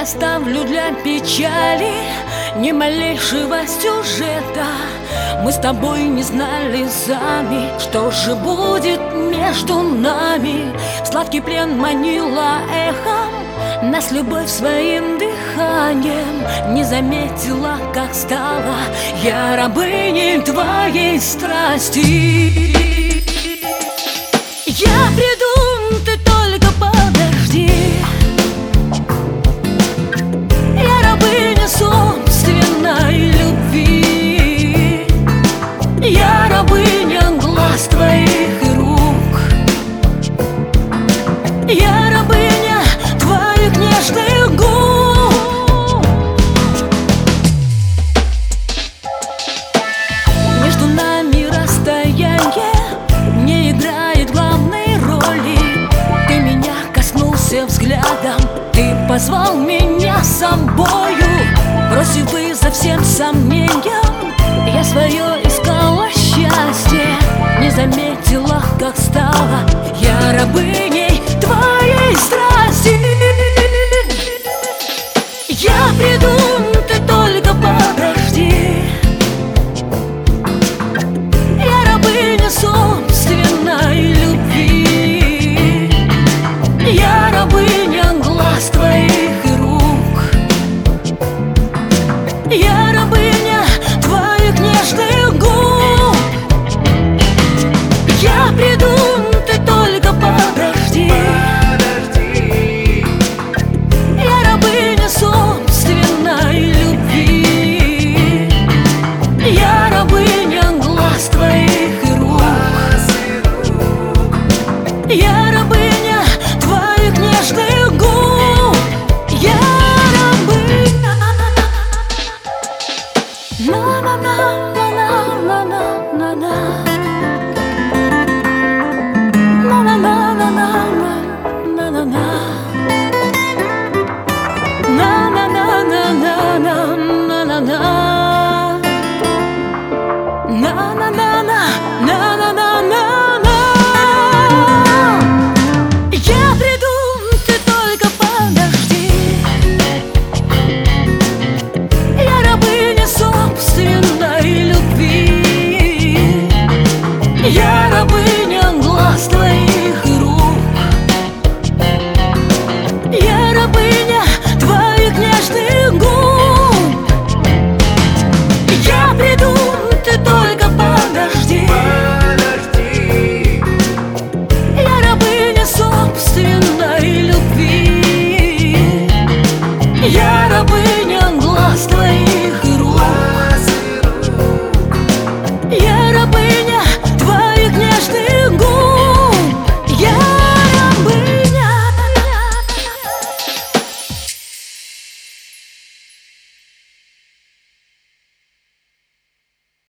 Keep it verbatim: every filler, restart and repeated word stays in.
оставлю для печали ни малейшего сюжета. Мы с тобой не знали сами, что же будет между нами. Сладкий плен манила эхом, нас любовь своим дыханием. Не заметила, как стала я рабыней твоей страсти. Я приду, ты только подожди. Я рабыня собственной любви. Я рабыня глаз твоих и рук. Я рабыня твоих нежных губ. Между нами расстояние не играет главной роли. Ты меня коснулся взглядом, ты позвал меня с собою. Бросив вызов всем сомнениям, я свое искала счастье. Не заметила, как стала я рабыней твоей страсти. Я приду,